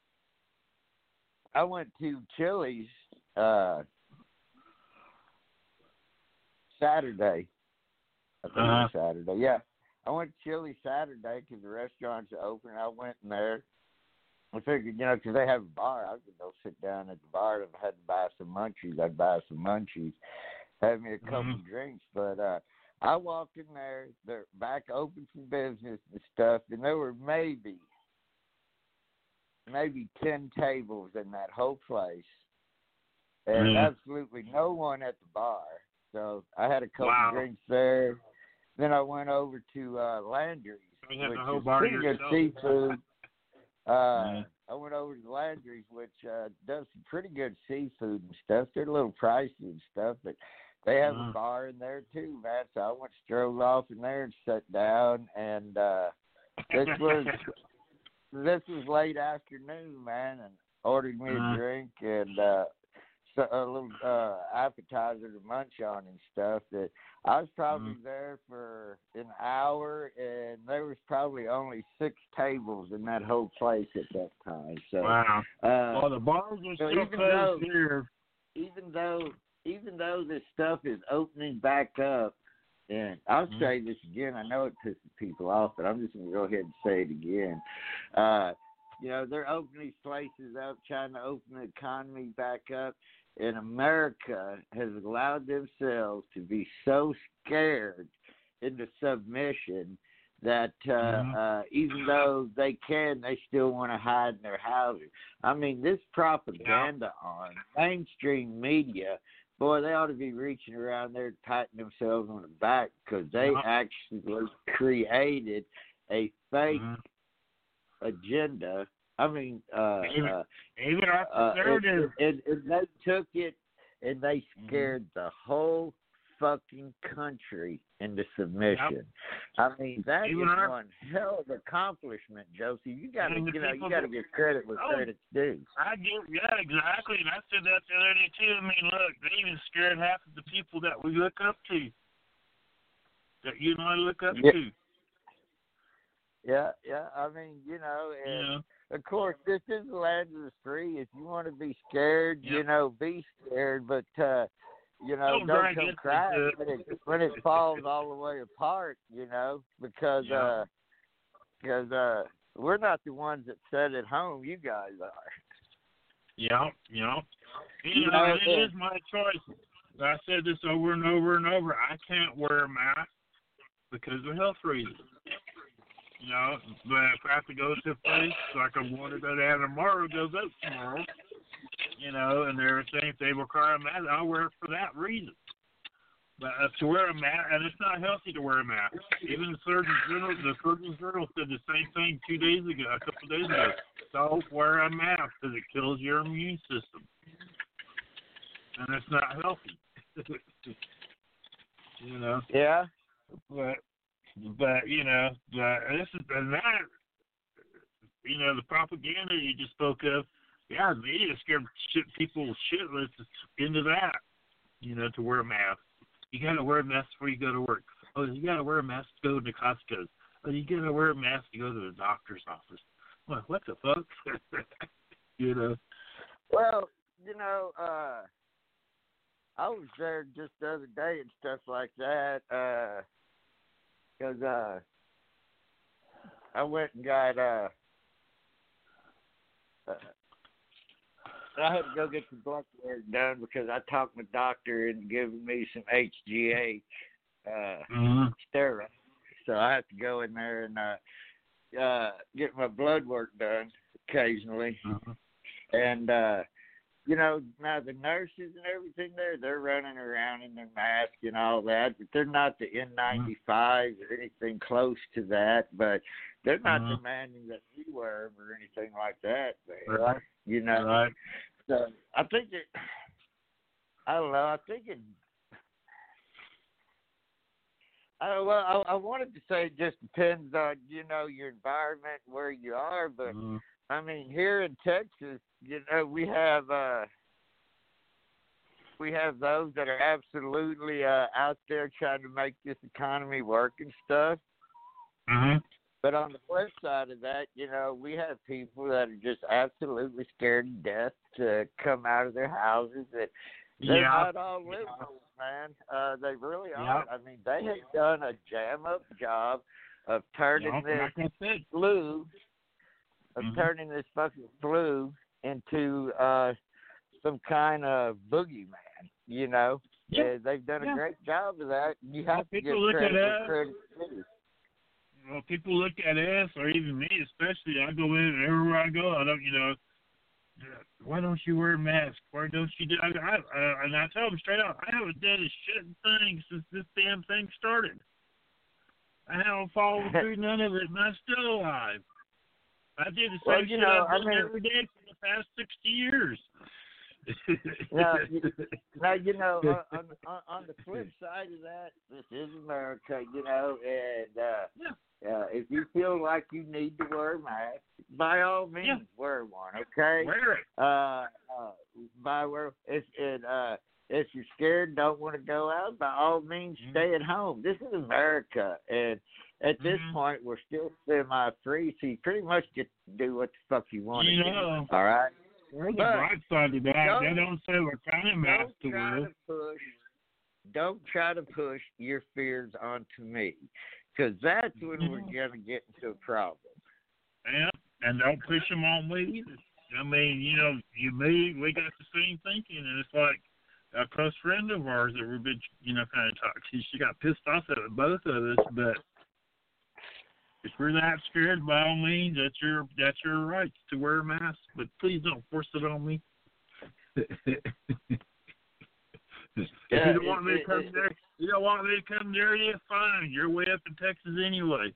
I went to Chili's uh, Saturday. I think Uh-huh. it was Saturday. Yeah, I went to Chili's Saturday because the restaurants are open. I went in there. I figured, you know, because they have a bar, I could go sit down at the bar. If I had to buy some munchies, I'd buy some munchies. Have me a couple Mhm. drinks, but uh, I walked in there, they're back open for business and stuff, and there were maybe, maybe ten tables in that whole place, and Yeah. absolutely no one at the bar. So I had a couple Wow. drinks there. Then I went over to uh, Landry's, You had which the whole is bar to pretty good yourself. seafood. Uh, Yeah. I went over to Landry's, which uh, does some pretty good seafood and stuff. They're a little pricey and stuff, but they have Mhm. a bar in there too, man. So I went strolled off in there and sat down, and uh, this was this was late afternoon, man, and ordered me Uh-huh. a drink and uh, so, a little uh, appetizer to munch on and stuff. That I was probably Mhm. there for an hour, and there was probably only six tables in that whole place at that time. So, Wow. uh, Well, the bars are so still even though- closed here. even though even though this stuff is opening back up, and I'll Mhm. say this again, I know it pisses people off, but I'm just going to go ahead and say it again. Uh, you know, they're opening these places up, trying to open the economy back up, and America has allowed themselves to be so scared into submission that uh, Mhm. uh, even though they can, they still want to hide in their houses. I mean, this propaganda on mainstream media, boy, they ought to be reaching around there patting themselves on the back because they Yeah. actually created a fake Mhm. agenda. I mean, uh, Even- uh, Even our uh, and, conservative. and, and they took it and they scared the whole fucking country into submission. I mean, that Even is our- one hell of an accomplishment, Josie. You got to, And the you know, people you got to that- give credit where Oh. credit's due. I get, yeah, exactly, and I said that the other day too. I mean, look, they even scared half of the people that we look up to, that you and I look up Yeah. to. Yeah, yeah. I mean, you know, and You know, of course, this is the land of the free. If you want to be scared, you Yep. know, be scared. But uh, you know, Don't don't drag come into crying it. when it when it falls all the way apart. You know, because Yeah. uh, because uh, we're not the ones that sit at home. You guys are. yeah, you know, you, You know, know, it uh, is my choice. I said this over and over and over. I can't wear a mask because of health reasons. You know, but if I have to go to a place like I'm going to go down tomorrow, goes up tomorrow, you know, and they're saying if they require a mask, I'll wear it for that reason. But uh, to wear a mask, and it's not healthy to wear a mask. Even the Surgeon General, the Surgeon General said the same thing two days ago, a couple of days ago. Don't wear a mask because it kills your immune system, and it's not healthy. You know. Yeah. But, but you know, but this is and that. You know, the propaganda you just spoke of. Yeah, the media scared shit people shitless into that. You know, to wear a mask. You gotta wear a mask before you go to work. Oh, you gotta wear a mask to go to Costco's. Oh, you gotta wear a mask to go to the doctor's office. What? What the fuck? You know. Well, you know, uh, I was there just the other day and stuff like that, uh, cause uh, I went and got uh, uh, I had to go get some blood work done because I talked my doctor into giving me some H G H uh, Mm-hmm. steroids, so I have to go in there and uh, uh, get my blood work done occasionally. Mm-hmm. And, uh, you know, now the nurses and everything there, they're running around in their mask and all that, but they're not the N ninety-fives or anything close to that, but they're not Mhm. demanding that we wear them or anything like that there, Right. you know. Right. So I think it, I don't know, I think it, I, well, I, I wanted to say it just depends on, you know, your environment, where you are, but Mhm. I mean, here in Texas, you know, we have uh, we have those that are absolutely uh, out there trying to make this economy work and stuff. Mhm. But on the flip side of that, you know, we have people that are just absolutely scared to death to come out of their houses. That they're Yeah. not all liberals, man. Uh, they really aren't. I mean, they have done a jam-up job of turning Yeah, this like I said. flu, of Mhm. turning this fucking flu into uh, some kind of boogeyman, you know. Yeah. Uh, they've done a Yeah. great job of that. You have Well, to give people look credit at where us. credit's due. Well, people look at us, or even me especially. I go in, and everywhere I go, I don't, you know, why don't you wear a mask? Why don't you do? I, I, uh, and I tell them straight out, I haven't done a shit thing since this damn thing started. I haven't followed through none of it, and I'm still alive. I did the same Well, you shit know, I've I done mean- every day for the past sixty years. Now, you, now, you know, on, on, on on the flip side of that, this is America, you know, and uh, Yeah. uh, if you feel like you need to wear a mask, by all means, Yeah. wear one, okay? Wear it. Uh, uh, by wear, if it, uh, if you're scared, don't want to go out, by all means, Mhm. stay at home. This is America, and at this Mhm. point, we're still semi-free, so you pretty much get to do what the fuck you want You to know. do. All right. Where's the But bright side of that? don't- They don't say what kind of mask Don't to try wear. to push. Don't try to push your fears onto me, because that's when we're Mhm. gonna get into a problem. Yeah, and don't push them on me either. I mean, you know, you me, we got the same thinking, and it's like a close friend of ours that we've been, you know, kind of talking. She got pissed off at both of us, but if you're that scared, by all means, that's your that's your right to wear a mask. But please don't force it on me. If Yeah, you don't want it- me to it- come it- there, you don't want me to come near you. Fine, you're way up in Texas anyway.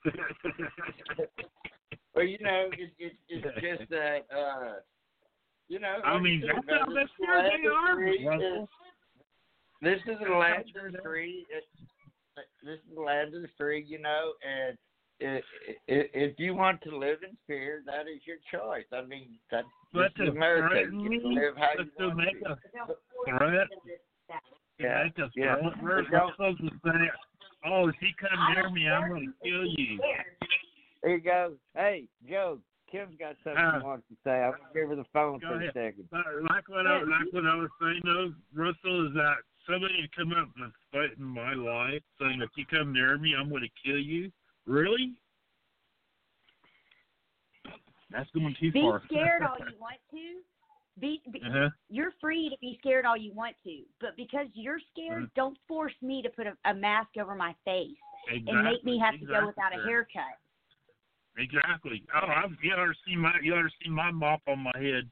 Well, you know, it, it, it's just that, uh, you know. I like mean, said, that's man, how this that's is the where land they of are, free. Russell. This is the That's land how of they're the free. It- This is the land of the free, you know, and i- i- if you want to live in fear, that is your choice. I mean, that's this But is to America. threaten You get to me, live how but you to want make to. a threat, to Yeah, make a yeah. threat, we're, But we're don't- supposed to say, oh, if you come near me, I'm going to kill you. There you go. Hey, Joe, Kim's got something Uh, she wants to say. I'm gonna give her the phone Go for ahead. a second. But like what I, like what I was saying, though, Russell, is that somebody had come up and fight in my life, saying if you come near me, I'm going to kill you. Really? That's going too Be far. scared all you want to. Be, be uh-huh. You're free to be scared all you want to, but because you're scared, Mhm. don't force me to put a, a mask over my face Exactly. and make me have to exactly. go without a haircut. Exactly. Oh, I've, you ever seen my you ever seen my mop on my head?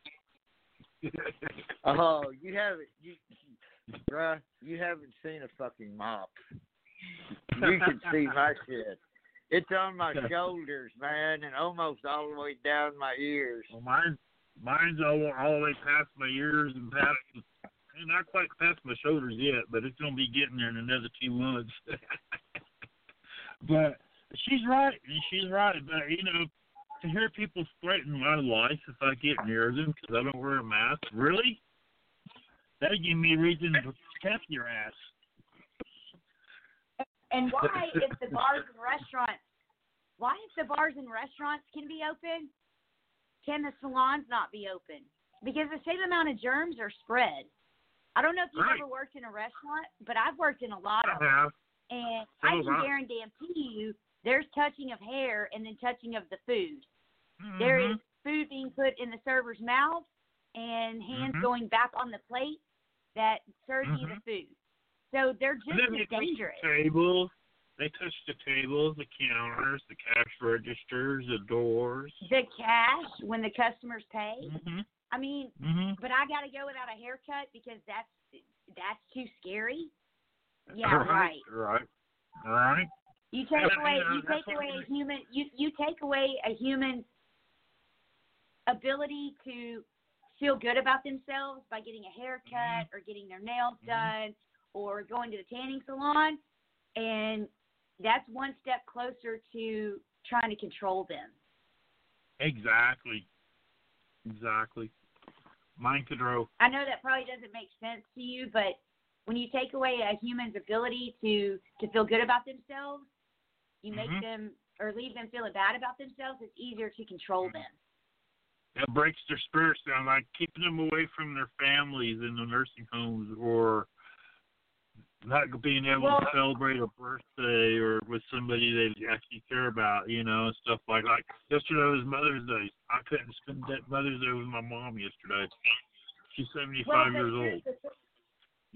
Oh, you haven't, you, bruh, you haven't seen a fucking mop. You can see my shit. It's on my shoulders, man, and almost all the way down my ears. Well, mine mine's all, all the way past my ears and past, and not quite past my shoulders yet, but it's gonna be getting there in another two months. But she's right, and she's right. But you know, to hear people threaten my life if I get near them because I don't wear a mask, really, that'd give me a reason to tap your ass. And why, if the bars and restaurants, why if the bars and restaurants can be open, can the salons not be open? Because the same amount of germs are spread. I don't know if you've Right. ever worked in a restaurant, but I've worked in a lot of I them. have. And So I have can I. guarantee you there's touching of hair and then touching of the food. Mm-hmm. There is food being put in the server's mouth and hands Mhm. going back on the plate that serve you Mhm. the food. So they're just And then they as touch dangerous. the tables. They touch the tables, the counters, the cash registers, the doors. The cash when the customers pay. Mm-hmm. I mean, Mm-hmm. but I got to go without a haircut because that's that's too scary. Yeah, right. right. Right. Right. You take Yeah, away yeah, you that's take what away we- a human you you take away a human's ability to feel good about themselves by getting a haircut Mm-hmm. or getting their nails done or going to the tanning salon, and that's one step closer to trying to control them. Exactly. Exactly. Mind control. I know that probably doesn't make sense to you, but when you take away a human's ability to, to feel good about themselves, you make Mhm. them or leave them feeling bad about themselves, it's easier to control them. That breaks their spirits down, like keeping them away from their families in the nursing homes, or not being able Well- to celebrate a birthday or with somebody they actually care about, you know, and stuff like like yesterday was Mother's Day. I couldn't spend that Mother's Day with my mom yesterday. She's seventy-five but years here's old. the, You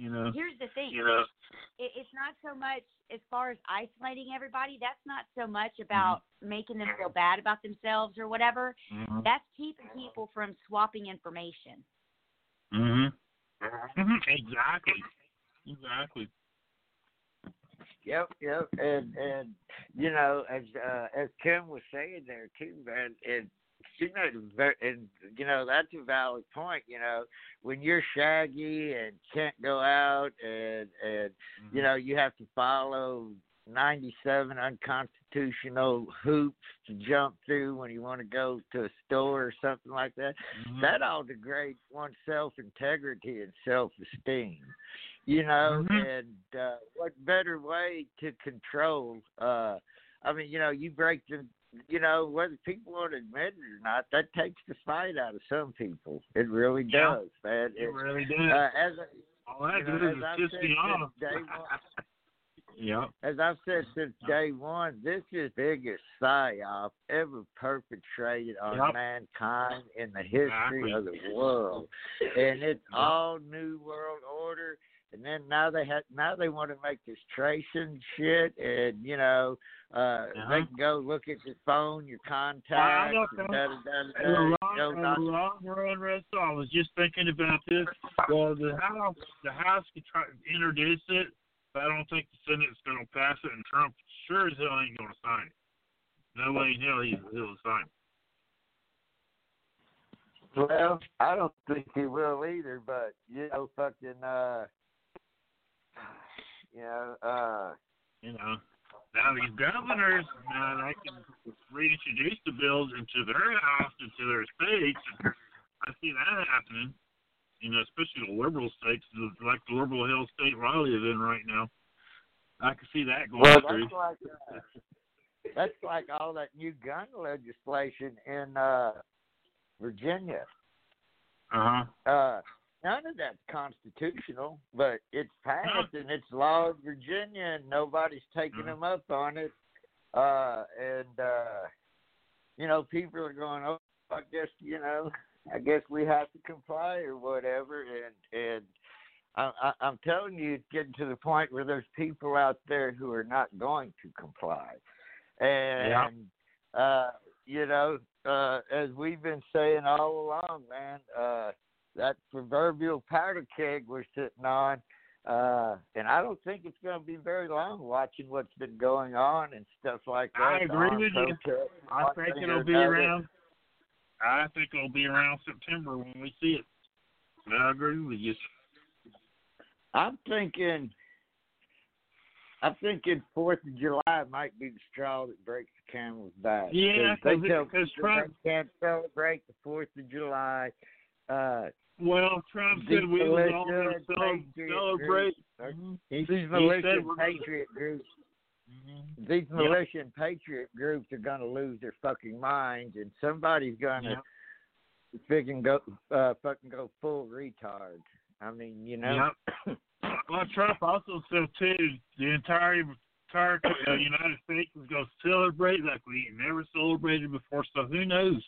You know. Here's the thing. You know. It, it's not so much as far as isolating everybody. That's not so much about mm-hmm. making them feel bad about themselves or whatever. Mm-hmm. That's keeping people from swapping information. Mhm. Mm-hmm. Exactly. Exactly. Yep, yep, and and you know, as uh, as Kim was saying there too, man, and you know, and you know that's a valid point. You know, when you're shaggy and can't go out, and and mm-hmm. you know you have to follow ninety-seven unconstitutional hoops to jump through when you want to go to a store or something like that. Mm-hmm. That all degrades one's self-integrity and self-esteem. You know, mm-hmm. and uh, what better way to control? Uh, I mean, you know, you break the, you know, whether people want to admit it or not, that takes the fight out of some people. It really does, yeah, man. It, it really does. Uh, as a, All that you know, does is piss me off. Yeah. As I've said since day one, this is the biggest psyop ever perpetrated on yep. mankind in the history exactly. of the world, and it's yep. all New World Order. And then now they have now they want to make this tracing shit, and you know uh, uh-huh. they can go look at your phone, your contacts. Well, and da, da, da, da, in the long, you know, in the long run, Russell, I was just thinking about this. Well, the House, the House could try to introduce it, but I don't think the Senate's going to pass it, and Trump sure as hell ain't going to sign it. No way in hell he, he'll sign it. Well, I don't think he will either, but you know, fucking. Uh, You know, uh, you know, now these governors, uh, they can reintroduce the bills into their house, into their states. I see that happening. You know, especially the liberal states, like the liberal Hill state Raleigh is in right now. I can see that going well, through. That's like, uh, that's like all that new gun legislation in uh, Virginia. Uh-huh. Uh None of that's constitutional, but it's passed and it's law in Virginia, and nobody's taking them up on it. Uh, and uh, you know, people are going, "Oh, I guess you know, I guess we have to comply or whatever." And and I, I, I'm telling you, it's getting to the point where there's people out there who are not going to comply. And yeah. uh, you know, uh, as we've been saying all along, man. Uh, That proverbial powder keg we're sitting on, uh, and I don't think it's going to be very long watching what's been going on and stuff like that. I agree with you. I think it'll be around. I think it'll be around September when we see it. I agree with you. I'm thinking. I'm thinking Fourth of July might be the straw that breaks the camel's back. Yeah, because Trump they can't celebrate the Fourth of July. Uh, Well, Trump said we was all going to celebrate. Mm-hmm. These militia and patriot groups, mm-hmm. these militia yep. and patriot groups are going to lose their fucking minds, and somebody's going to yep. fucking go, uh, fucking go full retard. I mean, you know. Yep. Well, Trump also said too the entire entire uh, United States is going to celebrate like we never celebrated before. So who knows?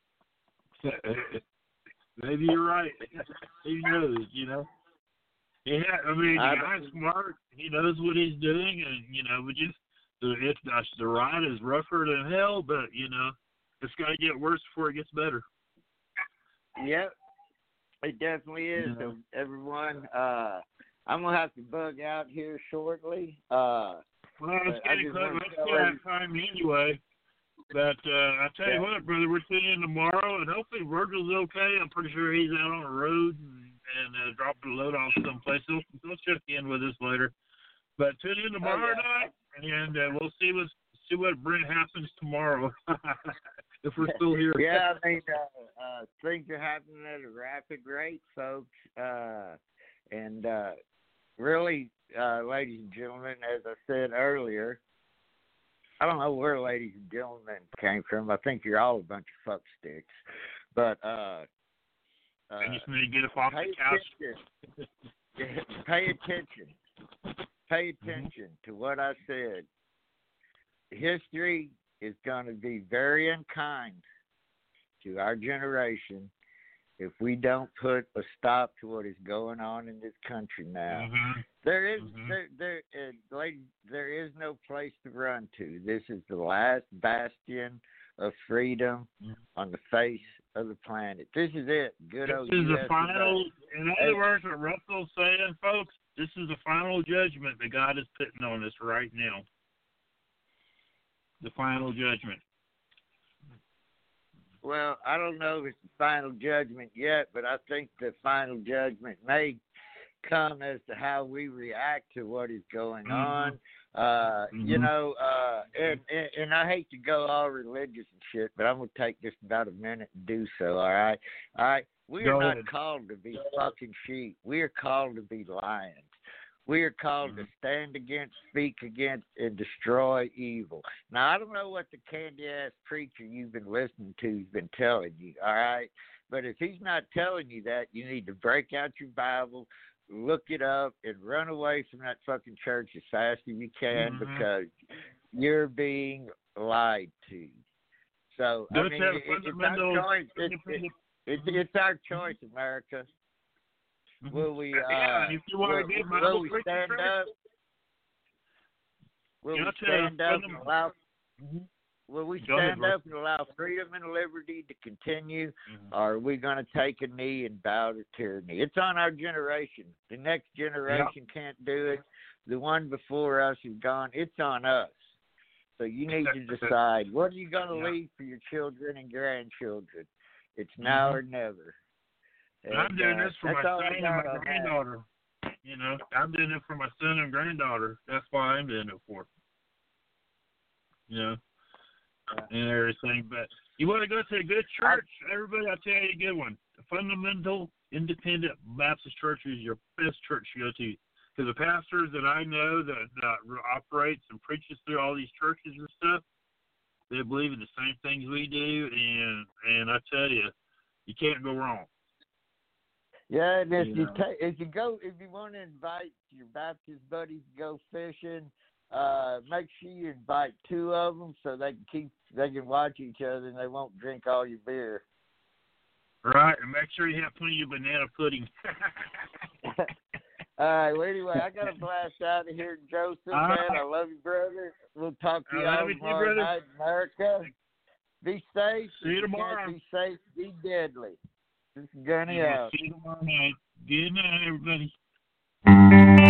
Maybe you're right. Who knows, you know? Yeah, I mean, the guy's smart. He knows what he's doing, and, you know, we just, if the ride is rougher than hell, but, you know, it's got to get worse before it gets better. Yep, it definitely is. Yeah. So, everyone, uh, I'm going to have to bug out here shortly. Uh, well, let's get it Let's get that time anyway. But uh, I tell you what, brother, we're tuning in tomorrow, and hopefully Virgil's okay. I'm pretty sure he's out on the road and, and uh, dropping a load off someplace. He'll, he'll check in with us later. But tune in tomorrow oh, yeah. night, and uh, we'll see what see what Brent happens tomorrow if we're still here. Yeah, I mean, uh, uh, things are happening at a rapid rate, folks. Uh, and uh, really, uh, ladies and gentlemen, as I said earlier, I don't know where ladies and gentlemen came from. I think you're all a bunch of fuck sticks. But, uh, uh, I just need to get up off the couch. Attention. Pay attention. Pay attention mm-hmm. to what I said. History is going to be very unkind to our generation if we don't put a stop to what is going on in this country now. Mm-hmm. There is Mhm. there there uh, lady, there is no place to run to. This is the last bastion of freedom Mhm. on the face of the planet. This is it. Good This old is U the S final, in Hey. other words, what Russell's saying, folks, this is the final judgment that God is putting on us right now. The final judgment. Well, I don't know if it's the final judgment yet, but I think the final judgment may come as to how we react to what is going Mhm. on. Uh, Mhm. You know, uh, and, and and I hate to go all religious and shit, but I'm gonna take just about a minute and do so. All right, all right. We Go are not ahead. called to be fucking sheep. We are called to be lions. We are called Mhm. to stand against, speak against, and destroy evil. Now, I don't know what the candy-ass preacher you've been listening to has been telling you, all right? But if he's not telling you that, you need to break out your Bible, look it up, and run away from that fucking church as fast as you can Mhm. because you're being lied to. So, I Don't mean, have it, it's our fundamental- choice. It, it, it, it's our choice, America. Mhm. Will we, uh, yeah, and if you want will, to be a will Bible we preacher, stand church, up? Will you we have to stand up and fundam- allow Mhm. Will we Go ahead, stand Russ. up and allow freedom and liberty to continue, Mhm. or are we going to take a knee and bow to tyranny? It's on our generation. The next generation can't do it. The one before us is gone. It's on us. So you need to decide, what are you going to Yeah. leave for your children and grandchildren? It's now Mhm. or never. And I'm doing uh, this for my that's all I son and got my on that. granddaughter. You know, I'm doing it for my son and granddaughter. That's why I'm doing it for. You know, Yeah. and everything. But you want to go to a good church, everybody, I'll tell you a good one. The Fundamental Independent Baptist Church is your best church to go to. Because the pastors that I know that, that operates and preaches through all these churches and stuff, they believe in the same things we do, and and I tell you, you can't go wrong. Yeah, and if You you know. ta- if you go if you want to invite your Baptist buddies to go fishing, uh, make sure you invite two of them so they can keep they can watch each other and they won't drink all your beer. Right, and make sure you have plenty of banana pudding. All right. Well, anyway, I got to blast out of here, Joseph. All Man, right. I love you, brother. We'll talk to I you love all you too, tomorrow brother. night, America. Be safe. See you If tomorrow. can't be safe. Be deadly. This is Gunny Yeah, out. see you tomorrow night. Good night, everybody.